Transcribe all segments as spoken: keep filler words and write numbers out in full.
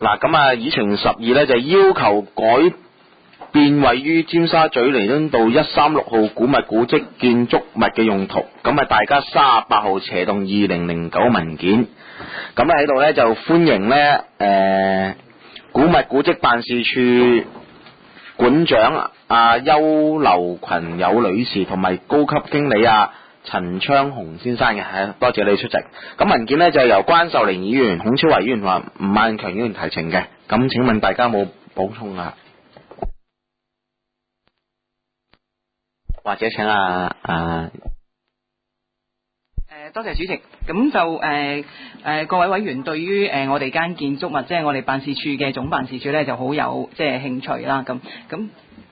嗱，咁啊，議程十二咧就要求改變位於尖沙咀彌敦道一三六號古物古蹟建築物嘅用途，咁啊，大家三十八號斜動二零零九文件，咁喺度咧就歡迎咧誒、呃、古物古蹟辦事處館長阿邱劉群友女士同埋高級經理啊陳昌雄先生嘅，係多謝你出席。咁文件呢就由關秀玲議員、孔超維議員同埋吳萬強議員提呈嘅。咁請問大家有冇補充啊？或者請啊啊誒，多謝主席。咁就誒誒、呃呃、各位委員對於誒、呃、我哋間建築物，即係我哋辦事處嘅總辦事處咧，就好有即係興趣啦。咁咁，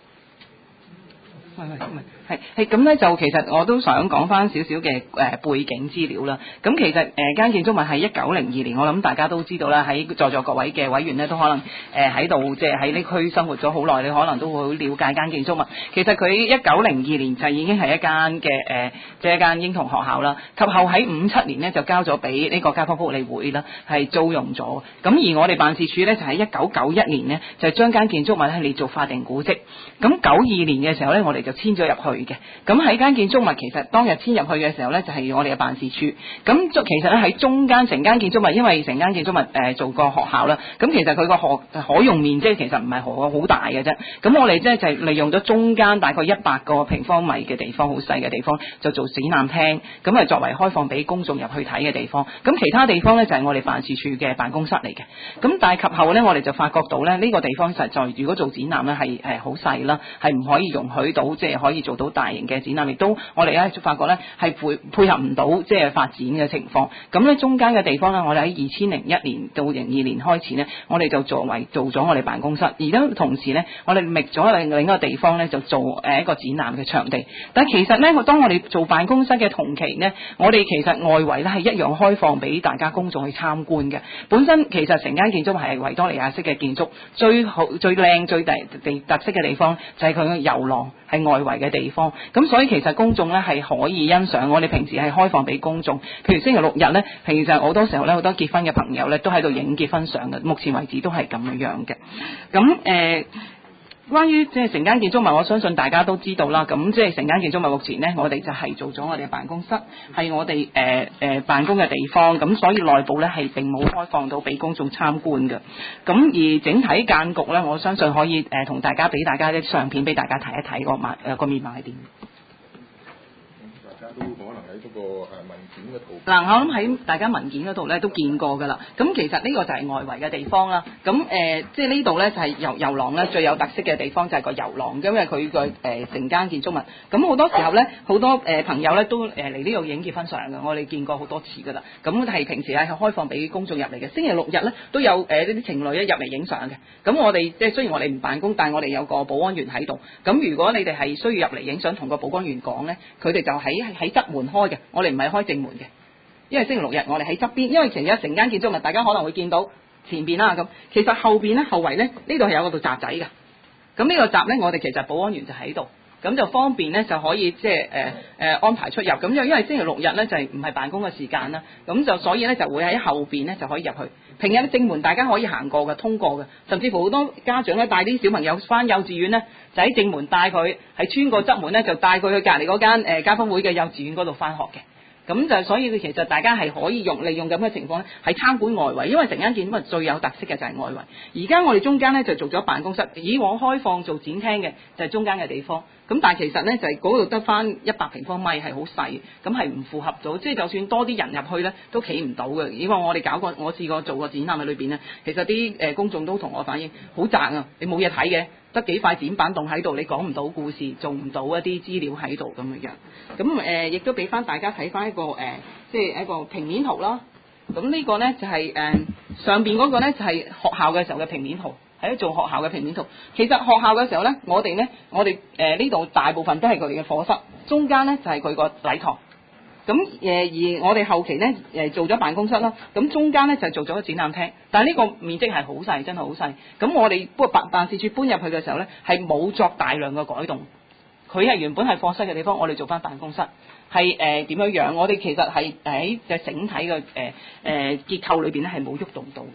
喂喂，唔係。係係咁咧，就其實我都想講翻少少嘅誒背景資料啦。咁其實誒間、呃、建築物係一九零二年，我諗大家都知道啦。喺在座各位嘅委員咧，都可能誒喺度即係喺呢區生活咗好耐，你可能都會了解間建築物。其實佢一九零二年就已經係一間嘅誒，即係一間英童學校啦。及後喺五七年呢，就交咗俾呢個街坊福利會啦，係租用咗。咁而我哋辦事處咧就喺一九九一年呢，就將間建築物咧列做法定古蹟。咁九二年嘅時候咧，我哋就遷咗入去嘅。咁喺間建築物其實當日遷入去嘅時候咧，就係、是、我哋嘅辦事處。咁其實咧喺中間成間建築物，因為成間建築物誒、呃、做過學校啦，咁其實佢個學可用面積其實唔係好好大嘅啫。咁我哋即係就係利用咗中間大概一百個平方米嘅地方，好細嘅地方，就做展覽廳，咁係作為開放俾公眾入去睇嘅地方。咁其他地方咧就係、是、我哋辦事處嘅辦公室嚟嘅。咁但係及後咧，我哋就發覺到咧，呢、這個地方實在如果做展覽咧係誒好細啦，係唔可以容許到即係、就是、可以做到大型嘅展覽，亦都我哋咧發覺咧係配配合唔到即係發展嘅情況。咁咧中間嘅地方咧，我哋喺二千零一年到零二年開始呢，我哋就作為做咗我哋辦公室。而家同時呢，我哋覓咗另另一個地方咧，就做誒一個展覽嘅場地。但係其實咧，當我哋做辦公室嘅同期呢，我哋其實外圍咧係一樣開放俾大家公眾去參觀嘅。本身其實成間建築係維多利亞式嘅建築，最好最靚最大地特色嘅地方就係佢嘅遊廊係外圍嘅地方。咁所以其實公眾咧係可以欣賞，我哋平時係開放俾公眾。譬如星期六日咧，平時好多時候咧，好多結婚嘅朋友咧都喺度影結婚相嘅。目前為止都係咁樣樣嘅。咁誒、呃，關於即係成間建築物，我相信大家都知道啦。咁即係成間建築物目前咧，我哋就係做咗我哋嘅辦公室，係我哋誒誒辦公嘅地方。咁所以內部咧係並冇開放到俾公眾參觀嘅。咁而整體間局咧，我相信可以誒同、呃、大家俾大家啲相片俾大家睇一睇個面誒個面貌係點。 都可能喺嗰個誒文件嗰度。 嗱，我諗喺大家文件嗰度咧都見過㗎啦。咁其實呢個就係外圍嘅地方啦。咁誒、呃，即係呢度咧就係遊遊廊咧最有特色嘅地方就係個遊廊，因為佢個誒成間建築物。咁好多時候咧，好多誒、呃、朋友咧都誒嚟呢度影結婚相嘅，我哋見過好多次㗎啦。咁係平時係開放俾公眾入嚟嘅。星期六日咧都有誒呢啲情侶咧入嚟影相嘅。咁我哋即係雖然我哋唔辦公，但係我哋有個保安員喺度。咁如果你哋係需要入嚟影相，同個保安員講咧，佢哋就喺喺側門開嘅，我哋唔係開正門嘅，因為星期六日我哋喺側邊，因為成日成間建築物大家可能會見到前邊啦咁，其實後邊咧後圍咧呢度係有個度閘仔嘅，咁呢個閘咧我哋其實保安員就喺度，咁就方便咧就可以即係誒誒安排出入，咁就因為星期六日咧就係唔係辦公嘅時間啦，咁就所以咧就會喺後邊咧就可以入去，平日正門大家可以行過嘅，通過嘅，甚至乎好多家長咧帶啲小朋友返幼稚園咧，就喺正門帶佢，係穿過側門咧就帶佢去隔離嗰間誒街坊會嘅幼稚園嗰度返學嘅。咁就所以其實大家係可以用利用咁嘅情況咧，係參觀外圍，因為成間建築物最有特色嘅就係外圍。而家我哋中間咧就做咗辦公室，以往開放做展廳嘅就係中間嘅地方。咁但係其實咧就係嗰度得返一百平方米係好細，咁係唔符合到，即係就算多啲人入去咧都企唔到嘅。以往我哋搞過，我試過做過展覽喺裏邊咧，其實啲誒公眾都同我反映好窄啊，你冇嘢睇嘅。得幾塊展板棟喺度，你講唔到故事，做唔到一啲資料喺度咁樣樣。咁誒，亦、呃、都俾翻大家睇翻一個誒、呃，即係一個平面圖啦。咁呢個咧就係、是、誒、呃、上邊嗰個咧就係、是、學校嘅時候嘅平面圖，喺度做學校嘅平面圖。其實學校嘅時候咧，我哋咧，我哋誒呢度大部分都係佢哋嘅課室，中間咧就係佢個禮堂。咁誒而我哋後期咧誒做咗辦公室啦，咁中間咧就做咗個展覽廳，但係呢個面積係好細，真係好細。咁我哋不過辦辦事處搬入去嘅時候咧，係冇作大量嘅改動。佢係原本係課室嘅地方，我哋做翻辦公室，係誒點樣樣？我哋其實係喺嘅整體嘅誒誒結構裏邊咧係冇喐動到嘅。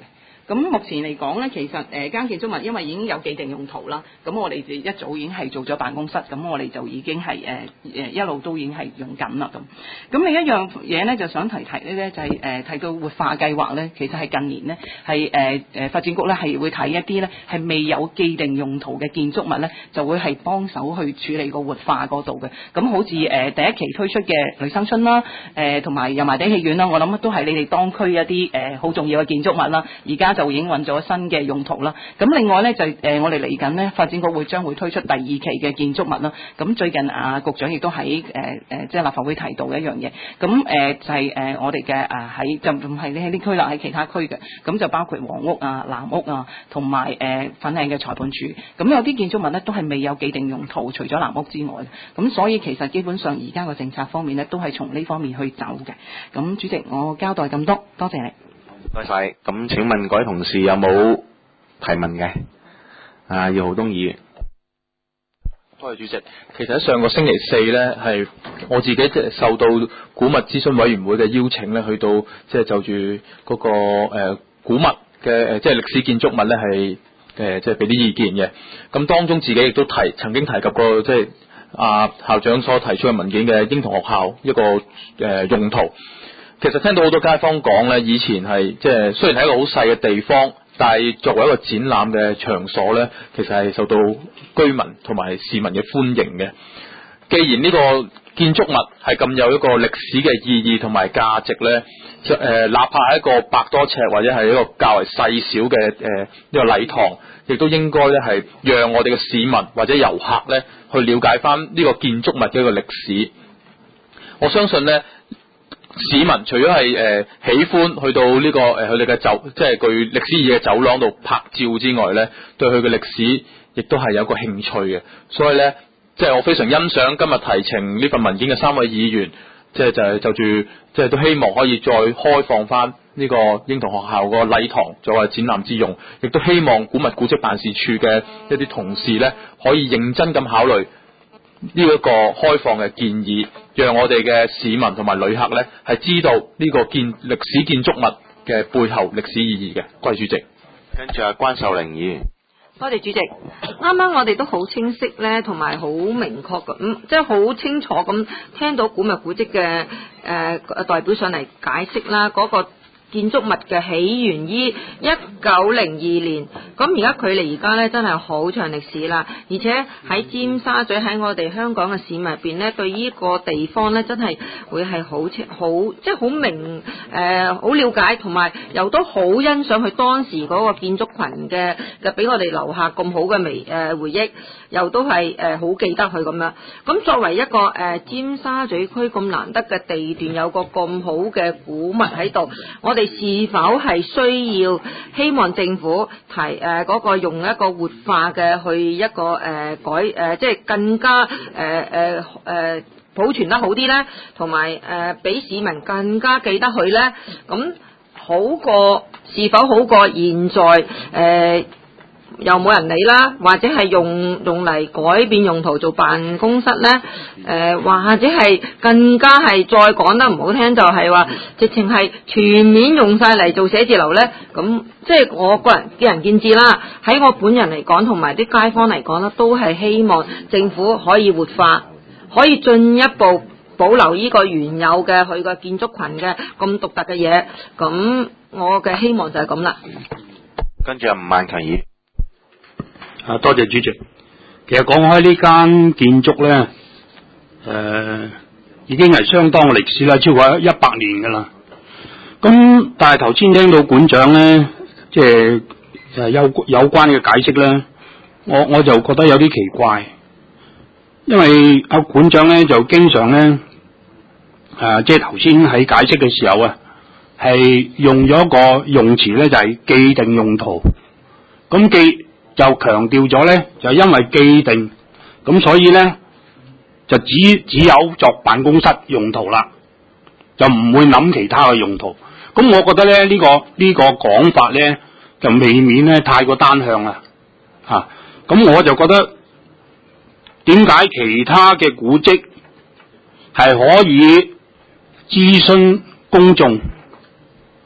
咁目前嚟講咧，其實誒間建築物因為已經有既定用途啦，咁我哋就一早已經係做咗辦公室，咁我哋就已經係誒誒一路都已經係用緊啦咁。咁另一樣嘢咧，就想提提咧，就係、是、誒、呃、提到活化計劃咧，其實係近年咧係誒誒發展局咧係會睇一啲咧係未有既定用途嘅建築物咧，就會係幫手去處理個活化嗰度嘅。咁好似誒、呃、第一期推出嘅雷生春啦，誒同埋油麻地戲院啦，我諗都係你哋當區一啲誒好重要嘅建築物啦。而家就已經揾咗新嘅用途啦。咁另外咧就誒、呃、我哋嚟緊咧發展局會將會推出第二期嘅建築物啦。咁最近啊局長亦都喺誒誒即係立法會提到嘅一樣嘢。咁誒、呃、就係、是、誒、呃、我哋嘅誒喺就唔係你喺呢區啦，喺其他區嘅。咁就包括黃屋啊、藍屋啊，同埋誒粉嶺嘅裁判處。咁有啲建築物咧都係未有既定用途，除咗藍屋之外。咁所以其實基本上而家個政策方面咧都係從呢方面去走嘅。咁主席，我交代咁多，多謝你。 唔該晒。咁請問各位同事有冇提問嘅？啊，姚浩東議員。 多謝主席。其實喺上個星期四咧，係我自己即係受到古物諮詢委員會嘅邀請咧，去到即係就住嗰、那個誒、呃、古物嘅誒即係歷史建築物咧，係誒即係俾啲意見嘅。咁當中自己亦都提曾經提及過即係啊校長所提出嘅文件嘅英童學校一個誒、呃、用途。其實聽到好多街坊講咧，以前係即係雖然係一個好細嘅地方，但係作為一個展覽嘅場所咧，其實係受到居民同埋市民嘅歡迎嘅。既然呢個建築物係咁有一個歷史嘅意義同埋價值咧，誒、呃，哪怕係一個百多尺或者係一個較為細小嘅誒呢個禮堂，亦都應該咧係讓我哋嘅市民或者遊客咧去了解翻呢個建築物嘅一個歷史。我相信咧。市民除咗係誒喜歡去到呢、這個誒佢哋嘅走，即係具歷史意義嘅走廊度拍照之外咧，對佢嘅歷史亦都係有一個興趣嘅。所以咧，即係我非常欣賞今日提呈呢份文件嘅三位議員，即係就係就住，即係都希望可以再開放翻呢個英童學校個禮堂作為展覽之用，亦都希望古物古蹟辦事處嘅一啲同事咧，可以認真咁考慮呢一個開放嘅建議，讓我哋嘅市民同埋旅客咧係知道呢個建歷史建築物嘅背後歷史意義嘅。多謝主席。 跟住阿關秀玲議員。 多謝主席。啱啱我哋都好清晰咧，同埋好明確咁，即係好清楚咁聽到古物古蹟嘅誒代表上嚟解釋啦，嗰、那個建築物嘅起源於一九零二年，咁而家距離而家咧真係好長歷史啦，而且喺尖沙咀喺我哋香港嘅市民入邊咧，對呢個地方咧真係會係好清好即係好明誒好了解，同埋又都好欣賞佢當時嗰個建築群嘅嘅俾我哋留下咁好嘅微誒回憶，又都係誒好記得佢咁樣。咁作為一個誒、呃、尖沙咀區咁難得嘅地段，有個咁好嘅古物喺度，我哋是否係需要希望政府提誒嗰、呃那個用一個活化嘅去一個誒、呃、改誒、呃，即係更加誒誒誒保存得好啲咧，同埋誒俾市民更加記得佢咧，咁好過是否好過現在誒？呃又冇人理啦，或者係用用嚟改變用途做辦公室咧，誒、呃、或者係更加係再講得唔好聽，就係話直情係全面用晒嚟做寫字樓咧。咁即係我個人見仁見智啦。喺我本人嚟講，同埋啲街坊嚟講咧，都係希望政府可以活化，可以進一步保留呢個原有嘅佢個建築群嘅咁獨特嘅嘢。咁我嘅希望就係咁啦。 跟住阿吳萬強議員。 啊，多謝主席。其實講開呢間建築咧，誒、呃，已經係相當嘅歷史啦，超過一百年噶啦。咁但係頭先聽到館長咧，即係誒有有關嘅解釋咧，我我就覺得有啲奇怪，因為阿館長咧就經常咧，誒、呃，即係頭先喺解釋嘅時候啊，係用咗一個用詞咧，就係、是、既定用途。咁既就強調咗咧，就因為既定，咁所以咧就只只有作辦公室用途啦，就唔會諗其他嘅用途。咁我覺得咧呢、呢個呢、呢個講法咧就未免咧太過單向啦，嚇、啊。咁我就覺得點解其他嘅古蹟係可以諮詢公眾，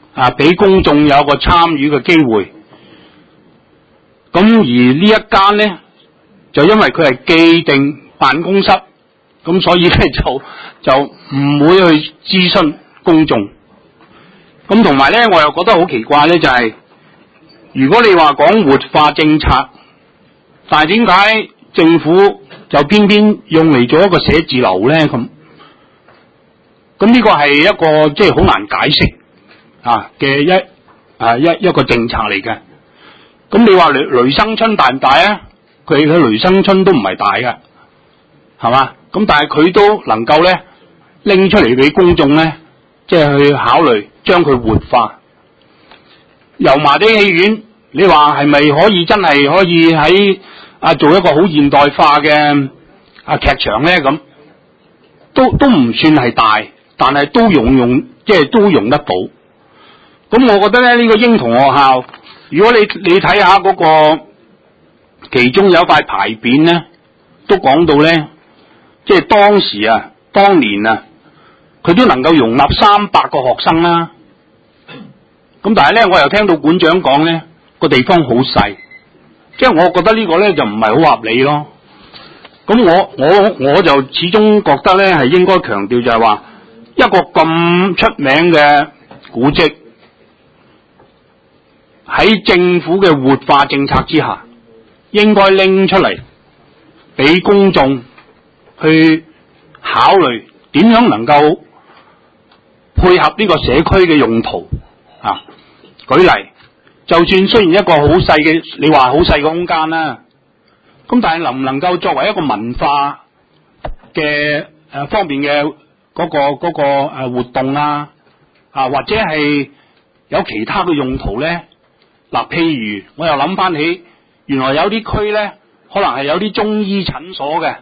啊，俾公眾有個參與嘅機會。咁而呢一間咧，就因為佢係既定辦公室，咁所以咧就就唔會去諮詢公眾。咁同埋咧，我又覺得好奇怪咧，就係、是、如果你話講活化政策，但係點解政府就偏偏用嚟做一個寫字樓咧？咁咁呢個係一個即係好難解釋啊嘅一啊一一個政策嚟嘅。咁你話雷雷生春大唔大啊？佢佢雷生春都唔係大嘅，係嘛？咁但係佢都能夠咧拎出嚟俾公眾咧，即係去考慮將佢活化。油麻地戲院，你話係咪可以真係可以喺啊做一個好現代化嘅啊劇場咧？咁都都唔算係大，但係都用用即係都用得到。咁我覺得咧呢、呢個英童學校，如果你你睇下嗰個其中有一塊牌匾咧，都講到咧，即係當時啊，當年啊，佢都能夠容納三百個學生啦。咁但係咧，我又聽到館長講咧，個地方好細，即係我覺得呢個咧就唔係好合理咯。咁我我我就始終覺得咧係應該強調就係話一個咁出名嘅古蹟喺政府嘅活化政策之下，應該拎出嚟俾公眾去考慮點樣能夠配合呢個社區嘅用途啊。舉例，就算雖然一個好細嘅，你話好細嘅空間啦，咁但係能唔能夠作為一個文化嘅誒、呃、方面嘅嗰、嗰個嗰、嗰個誒活動啊，啊或者係有其他嘅用途咧？嗱、啊，譬如我又諗翻起，原來有啲區咧，可能係有啲中醫診所嘅，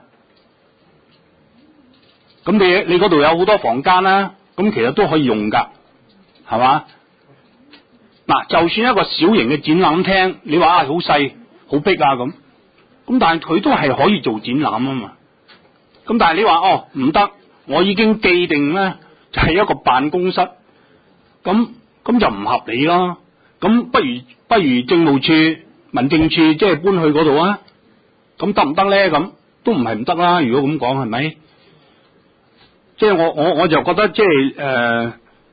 咁你你嗰度有好多房間啦，咁其實都可以用噶，係嘛？嗱，就算一個小型嘅展覽廳，你話啊好細好逼啊咁，咁但係佢都係可以做展覽啊嘛。咁但係你話哦唔得，我已經既定咧就係一個辦公室，咁咁就唔合理咯。咁不如不如政務處、民政處即係搬去嗰度啊？咁得唔得咧？咁都唔係唔得啦。如果咁講係咪？即係我我我就覺得即係誒、呃、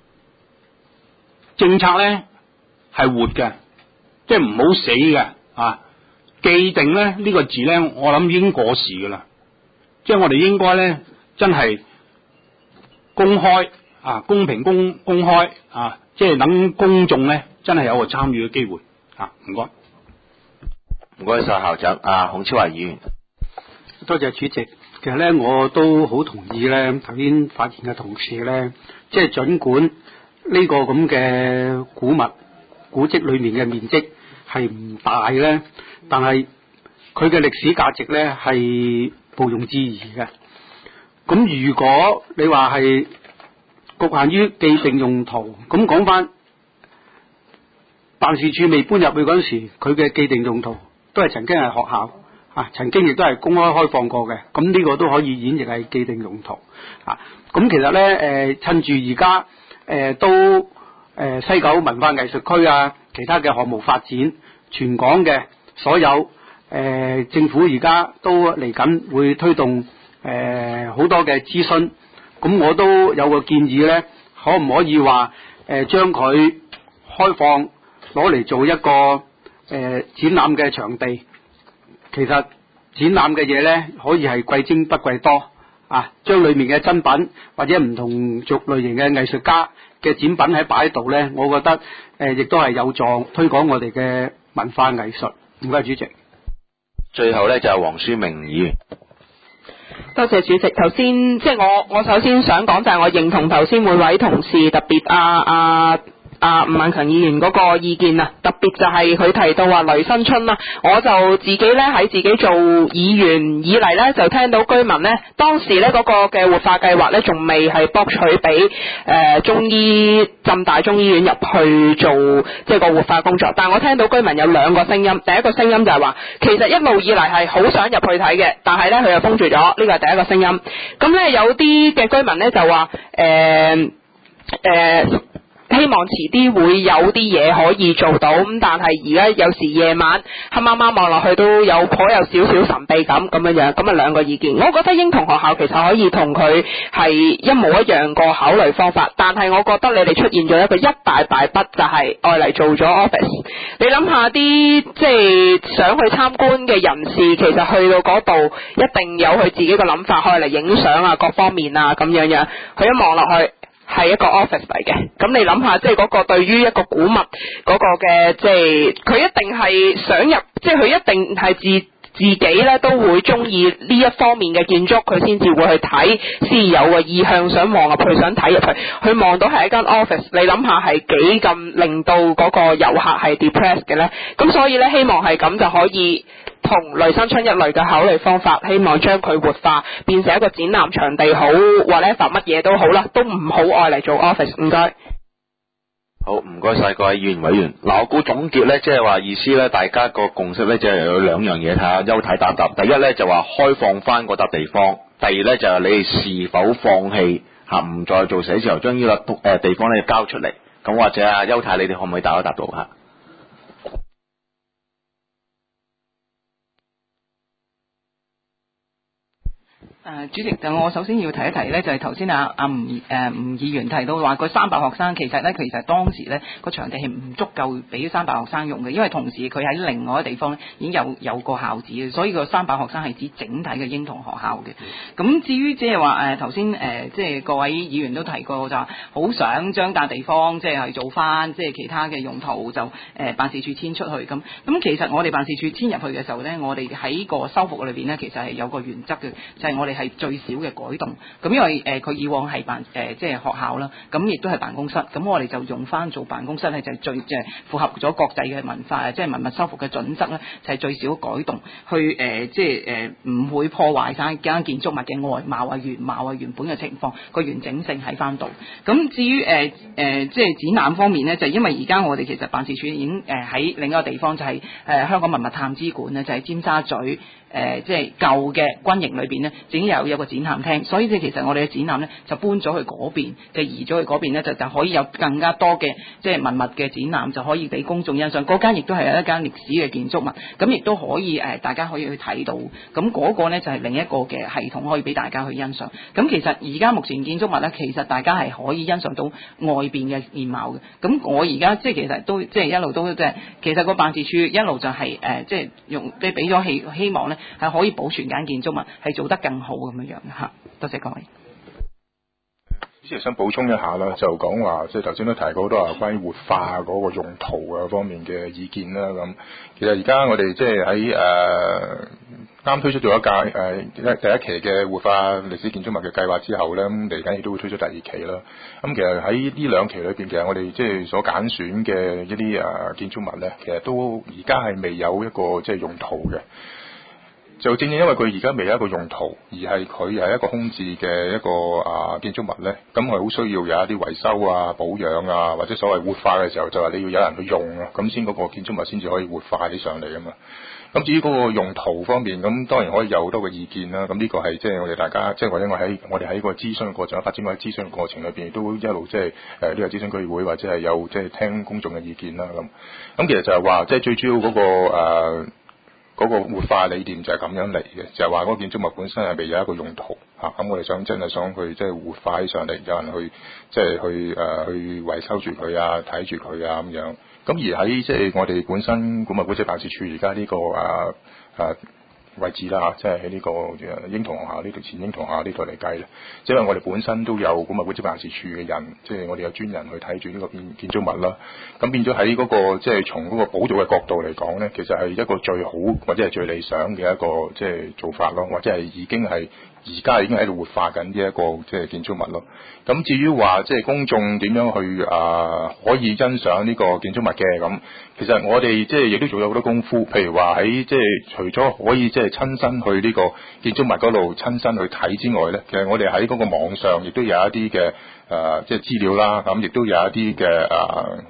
政策咧。係活嘅，即係唔好死嘅啊！既定咧呢、呢個字咧，我諗已經過時噶啦。即係我哋應該咧，真係公開啊，公平公公開啊，即係等公眾咧，真係有個參與嘅機會啊！唔該， 唔該晒校長啊，孔超華議員。 多謝主席。其實咧，我都好同意咧，頭先發言嘅同事咧，即係儘管呢個咁嘅古物。古蹟裏面嘅面積係唔大咧，但係佢嘅歷史價值咧係毋庸置疑嘅。咁如果你話係局限於既定用途，咁講翻辦事處未搬入去嗰陣時，佢嘅既定用途都係曾經係學校啊，曾經亦都係公開開放過嘅。咁呢個都可以演繹係既定用途啊。咁其實咧，誒、呃、趁住而家誒都。誒、呃、西九文化藝術區啊，其他嘅項目發展，全港嘅所有誒、呃、政府而家都嚟緊會推動誒好、呃、多嘅諮詢，咁我都有個建議咧，可唔可以話誒將佢開放攞嚟做一個誒、呃、展覽嘅場地？其實展覽嘅嘢咧，可以係貴精不貴多啊，將裏面嘅珍品或者唔同族類型嘅藝術家嘅展品喺擺喺度咧，我覺得誒亦都係有助推廣我哋嘅文化藝術。唔該，主席。 最後咧就係黃書明議員。 多謝主席。頭先即係我我首先想講就係我認同頭先每位同事，特別啊啊。啊，吳萬強議員嗰個意見啊，特別就係佢提到話雷新春啦，我就自己咧喺自己做議員以嚟咧，就聽到居民咧當時咧嗰個嘅活化計劃咧，仲未係駁取俾誒、呃、中醫浸大中醫院入去做即係個活化工作，但係我聽到居民有兩個聲音，第一個聲音就係話其實一路以嚟係好想入去睇嘅，但係咧佢又封住咗，呢個係第一個聲音。咁咧有啲嘅居民咧就話誒誒。呃呃希望遲啲會有啲嘢可以做到，咁但係而家有時夜晚黑媽媽望落去都有頗有少少神秘感咁樣樣，咁啊兩個意見。我覺得英童學校其實可以同佢係一模一樣個考慮方法，但係我覺得你哋出現咗一個一大敗筆，就係愛嚟做咗 office。你諗下啲即係想去參觀嘅人士，其實去到嗰度一定有佢自己嘅諗法，愛嚟影相啊各方面啊咁樣樣，佢一望落去係一個 office 嚟嘅，咁你諗下，即係嗰個對於一個古物嗰個嘅，即係佢一定係想入，即係佢一定係自自己咧都會中意呢一方面嘅建築，佢先至會去睇，先有個意向想望入去，想睇入去，佢望到係一間 office，你諗下係幾咁令到嗰個遊客係 depressed 嘅咧？咁所以咧，希望係咁就可以同雷生春一類嘅考慮方法，希望將佢活化，變成一個展覽場地好，或者乜嘢都好啦，都唔好愛嚟做 office。唔該。 好，唔該晒各位議員委員。嗱，我估總結咧，即係話意思咧，大家個共識咧，即係有兩樣嘢睇下，邱太答答。第一咧就話開放翻嗰笪地方，第二咧就係你哋是否放棄嚇唔再做寫字樓，將呢個誒地方咧交出嚟。咁或者啊，邱太你哋可唔可以答一答到嚇？ 誒、呃、主席，就我首先要提一提咧，就係頭先阿阿吳誒吳議員提到話，個三百學生其實咧，其實當時咧個場地係唔足夠俾三百學生用嘅，因為同時佢喺另外一個地方咧已經有有個校址嘅，所以個三百學生係指整體嘅英童學校嘅。咁至於即係話誒頭先誒即係各位議員都提過就話，好想將笪地方即係去做翻即係其他嘅用途，就誒、呃、辦事處遷出去咁。咁其實我哋辦事處遷入去嘅時候咧，我哋喺個修復裏邊咧，其實係有個原則嘅，就係、是、我哋係最少嘅改動，咁因為誒佢、呃、以往係辦誒、呃、即係學校啦，咁亦都係辦公室，咁我哋就用翻做辦公室咧，就係、最即係符合咗國際嘅文化，即係文物修復嘅準則咧，就係、是、最少改動，去誒、呃、即係誒唔會破壞晒間建築物嘅外貌啊、原貌啊、原本嘅情況，個完整性喺翻度。咁至於誒誒、呃呃、即係展覽方面咧，就係、因為而家我哋其實辦事處已經誒喺、呃、另一個地方，就係、是、誒、呃、香港文物探知館咧，就係、是、尖沙咀誒、呃、即係舊嘅軍營裏邊咧，已經有有個展覽廳，所以即係其實我哋嘅展覽咧就搬咗去嗰邊，就移咗去嗰邊咧，就就可以有更加多嘅即係文物嘅展覽，就可以俾公眾欣賞。嗰間亦都係一間歷史嘅建築物，咁亦都可以誒、呃、大家可以去睇到。咁嗰個咧就係另一個嘅系統，可以俾大家去欣賞。咁其實而家目前建築物咧，其實大家係可以欣賞到外邊嘅面貌嘅。咁我而家即係其實都即係一路都即係，其實個辦事處一路就係、是、誒、呃、即係用即係俾咗希希望咧係可以保存間建築物係做得更好咁樣樣嚇。多謝各位。 之前想補充一下啦，就講話即係頭先都提過好多話關於活化嗰個用途啊方面嘅意見啦。咁其實而家我哋即係喺誒啱推出咗一屆誒第一期嘅活化歷史建築物嘅計劃之後咧，咁嚟緊亦都會推出第二期啦。咁其實喺呢兩期裏邊，其實我哋即係所揀選嘅一啲誒建築物咧，其實都而家係未有一個即係用途嘅。就正正因為佢而家未有一個用途，而係佢係一個空置嘅一個啊建築物咧，咁佢好需要有一啲維修啊、保養啊，或者所謂活化嘅時候，就係你要有人去用啊，咁先嗰個建築物先至可以活化起上嚟啊嘛。咁至於嗰個用途方面，咁當然可以有好多嘅意見啦。咁呢個係即係我哋大家，即係或者我喺我哋喺個諮詢嘅過程、發展或者諮詢嘅過程裏邊，都一路即係誒呢個諮詢區議會或者係有即係聽公眾嘅意見啦。咁咁其實就係話，即係最主要嗰個誒嗰個活化理念就係咁樣嚟嘅，就係話嗰個建築物本身係未有一個用途嚇，咁、啊、我哋想真係想去即係活化起上嚟，有人去即係去誒、呃、去維修住佢啊、睇住佢啊咁樣。咁而喺即係我哋本身古物古蹟辦事處而家呢個誒誒。啊啊位置啦嚇，即係喺呢個英童學校呢度前英童學校呢度嚟計咧，即係我哋本身都有古物古蹟辦事處嘅人，即係我哋有專人去睇住呢個建建築物啦。咁變咗喺嗰個即係從嗰個保育嘅角度嚟講咧，其實係一個最好或者係最理想嘅一個即係做法咯，或者係已經係而家已經喺度活化緊呢一個即係建築物咯。咁至於話即係公眾點樣去啊、呃、可以欣賞呢個建築物嘅咁，其實我哋即係亦都做咗好多功夫，譬如話喺即係除咗可以即係親身去呢個建築物嗰度親身去睇之外咧，其實我哋喺嗰個網上亦都有一啲嘅誒即係資料啦，咁亦都有一啲嘅誒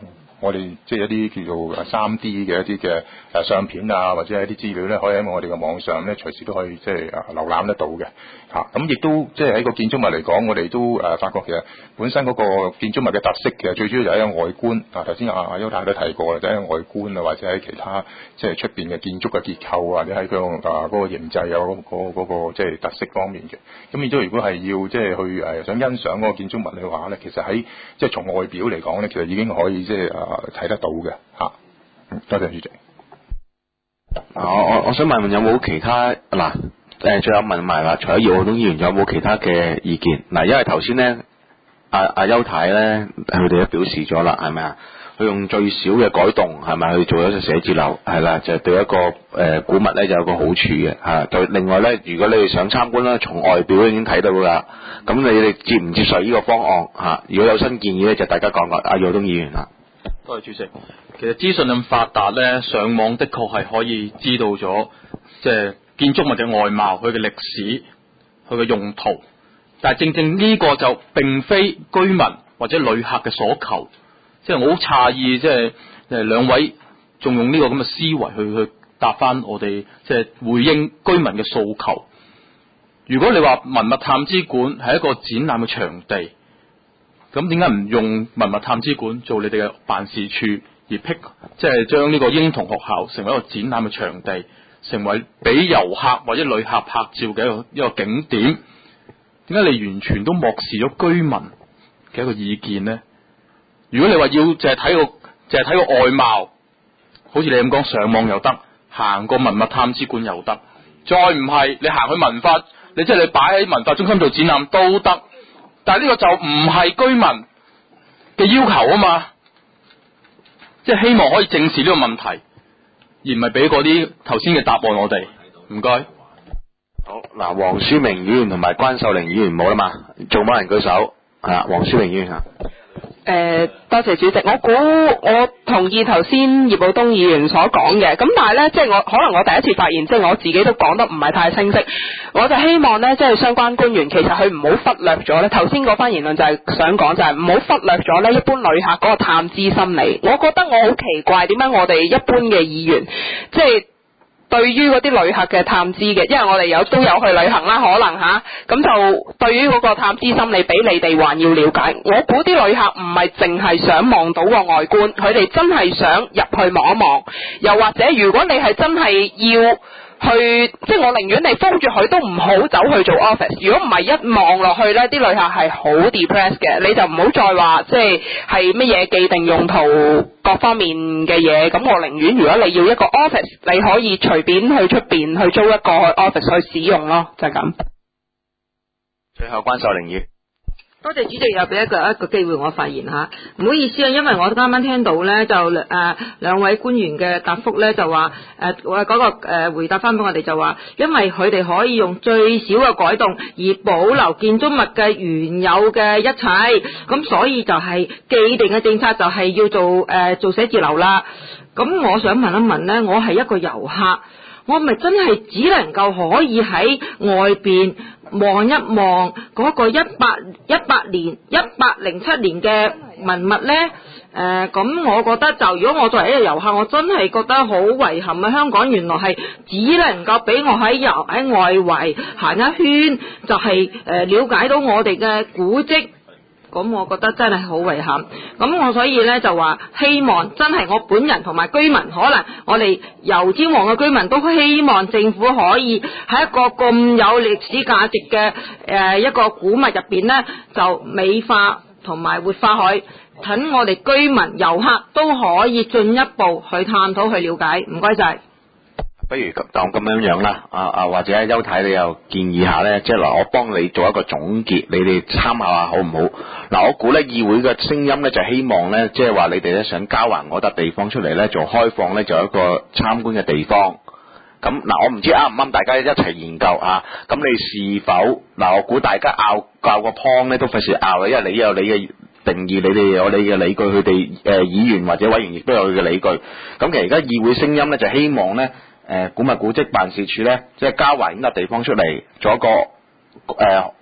我哋即係一啲叫做三 D 嘅一啲嘅誒相片啊，或者係一啲資料咧，可以喺我哋嘅網上咧隨時都可以即係誒瀏覽得到嘅嚇。咁亦都即係喺個建築物嚟講，我哋都誒發覺其實本身嗰個建築物嘅特色嘅最主要就係一個外觀啊。頭先阿阿邱太都提過啦，就係、是、一個外觀啊，或者喺其他即係出邊嘅建築嘅結構，或者喺佢啊嗰個形制有嗰、那個嗰、那個即係特色方面嘅。咁變咗如果係要即係去誒想欣賞嗰個建築物嘅話咧，其實喺即係從外表嚟講咧，其實已經可以即係誒睇得到嘅嚇。多謝主席。 我我我想問問有冇其他嗱誒，最後問埋啦，除咗葉傲冬議員，有冇其他嘅意見嗱？因為頭先咧，阿阿邱太咧，佢哋都表示咗啦，係咪啊？佢用最少嘅改動係咪去做一隻寫字樓係啦，就對一個誒、呃、古物咧就有個好處嘅嚇。對另外咧，如果你哋想參觀咧，從外表已經睇到啦。咁你哋接唔接受呢個方案嚇、啊？如果有新建議咧，就大家講講。阿葉傲冬議員啦。 多謝主席。其實資訊咁發達咧，上網的確係可以知道咗，即係建築物嘅外貌、佢嘅歷史、佢嘅用途。但係正正呢個就並非居民或者旅客嘅所求。即係我好詫異，即係誒兩位仲用呢個咁嘅思維去去答翻我哋，即係回應居民嘅訴求。如果你話文物探知館係一個展覽嘅場地，咁點解唔用文物探知館做你哋嘅辦事處，而辟即係將呢個英童學校成為一個展覽嘅場地，成為俾遊客或者旅客拍照嘅一個一個景點？點解你完全都漠視咗居民嘅一個意見呢？如果你話要淨係睇個淨係睇個外貌，好似你咁講，上網又得，行個文物探知館又得，再唔係你行去文化，你即係你擺喺文化中心做展覽都得，但係呢個就唔係居民嘅要求啊嘛，即係希望可以正視呢個問題，而唔係俾嗰啲頭先嘅答案我哋。唔該。 好嗱，黃書明議員同埋關秀玲議員冇啦嘛，仲冇人舉手啊？黃書明議員啊。 誒、呃，多謝主席。我估我同意頭先葉傲冬議員所講嘅，咁但係呢，即係我可能我第一次發言，即係我自己都講得唔係太清晰。我就希望呢，即係相關官員其實佢唔好忽略咗呢頭先嗰番言論就係想講就係唔好忽略咗呢一般旅客嗰個探知心理。我覺得我好奇怪，點解我哋一般嘅議員即係對於嗰啲旅客嘅探知嘅，因為我哋有都有去旅行啦，可能吓，咁就對於嗰個探知心理比你哋還要了解。我估啲旅客唔係淨係想望到個外觀，佢哋真係想入去望一望，又或者如果你係真係要去，即係我寧願你封住佢都唔好走去做 office。如果唔係一望落去呢啲旅客係好 depressed 嘅，你就唔好再話即係係乜嘢既定用途各方面嘅嘢。咁我寧願如果你要一個 office， 你可以隨便去出邊去租一個 office 去使用咯，就係咁。 最後關秀玲議員。 多謝主席又俾一個一個機會我發言嚇，唔好意思啊，因為我啱啱聽到咧就誒、呃、兩位官員嘅答覆咧就話誒嗰個誒、呃、回答翻俾我哋就話，因為佢哋可以用最少嘅改動而保留建築物嘅原有嘅一切，咁所以就係既定嘅政策就係要做誒、呃、做寫字樓啦。咁我想問一問咧，我係一個遊客，我咪真係只能夠可以喺外邊望一望嗰個一百一百年一百零七年嘅文物呢？誒、呃，咁我覺得就如果我作為一個遊客，我真係覺得好遺憾啊！香港原來係只能夠俾我喺遊喺外圍行一圈，就係、是、誒、呃、了解到我哋嘅古蹟。咁我覺得真係好遺憾，咁我所以呢，就話希望真係我本人同埋居民，可能我哋油尖旺嘅居民都希望政府可以喺一個咁有歷史價值嘅誒、呃、一個古物入邊呢，就美化同埋活化佢，等我哋居民遊客都可以進一步去探討去了解。唔該晒。 不如當咁樣樣啦，啊啊或者邱太你又建議下呢，即係嗱，我幫你做一個總結，你哋參考下好唔好？嗱，我估呢議會嘅聲音呢，就希望呢，即係話你哋呢想交還嗰笪地方出嚟呢，做開放呢，做一個參觀嘅地方。咁嗱，我唔知啱唔啱大家一齊研究啊？咁你是否嗱？我估大家拗拗個 point 呢都費事拗啦，因為你有你嘅定義，你哋有你嘅理據，佢哋誒議員或者委員亦都有佢嘅理據。咁其實而家議會聲音呢，就希望呢。誒、呃、古物古蹟辦事處咧，即係交還呢笪地方出嚟，做一個誒、呃、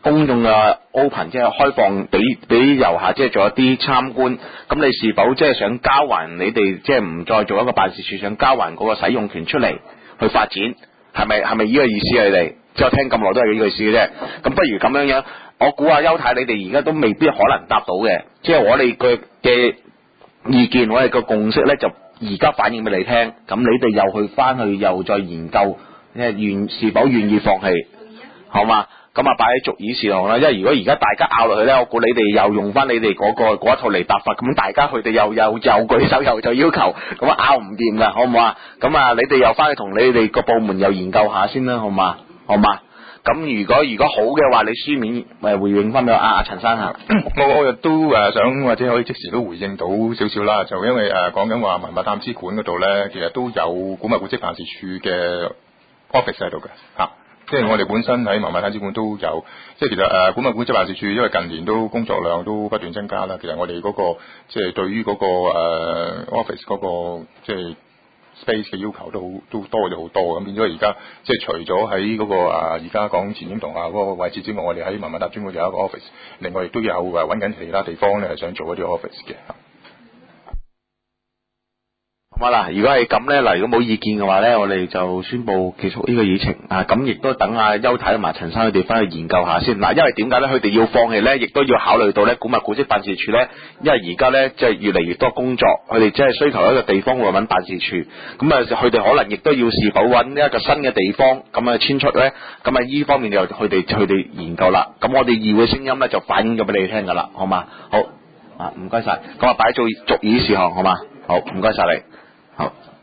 公眾嘅 open， 即係開放俾俾遊客即係做一啲參觀。咁你是否即係想交還你哋即係唔再做一個辦事處，想交還嗰個使用權出嚟去發展？係咪係咪呢個意思啊？你哋即係我聽咁耐都係呢個意思嘅啫。咁不如咁樣樣，我估下邱太你哋而家都未必可能答到嘅。即係我哋嘅嘅意見，我哋個共識咧就而家反映俾你聽。咁你哋又去翻去又再研究，誒願是否願意放棄，好嘛？咁啊擺喺續議事項啦。因為如果而家大家拗落去咧，我估你哋又用翻你哋嗰、嗰個嗰一套嚟答法，咁大家佢哋又又又舉手又再要求，咁啊拗唔掂噶，好唔好啊？咁啊你哋又翻去同你哋個部門又研究下先啦，好嘛？好嘛？咁如果如果好嘅話，你書面誒回應翻俾阿阿陳生嚇。 我我亦都誒想或者可以即時都回應到少少啦，就因為誒講緊話文物探知館嗰度咧，其實都有古物古蹟辦事處嘅 office 喺度嘅嚇。即係我哋本身喺文物探知館都有，即係其實誒古物古蹟辦事處，因為近年都工作量都不斷增加啦。其實我哋嗰、嗰個即係對於嗰、嗰個、呃、office 嗰、嗰個即係 space 嘅要求都好都多咗好多。咁變咗而家即係除咗喺嗰個啊而家講前英同校嗰個位置之外，我哋喺文物探知館有一個 office， 另外亦都有誒揾緊其他地方咧係想做一啲 office 嘅。 好啦，如果係咁咧，嗱，如果冇意見嘅話咧，我哋就宣布結束呢個議程啊。咁亦都等阿邱太同埋陳生佢哋翻去研究下先。嗱，因為點解咧？佢哋要放棄咧，亦都要考慮到咧古物古蹟辦事處咧，因為而家咧即係越嚟越多工作，佢哋即係需求一個地方會揾辦事處。咁啊，佢哋可能亦都要是否揾一個新嘅地方咁啊遷出咧？咁啊，依方面就佢哋佢哋研究啦。咁我哋議會聲音咧就反映咗俾你聽㗎啦，好嘛？好啊，唔該晒。咁啊，擺做續議事項，好嘛？好，唔該晒你。好。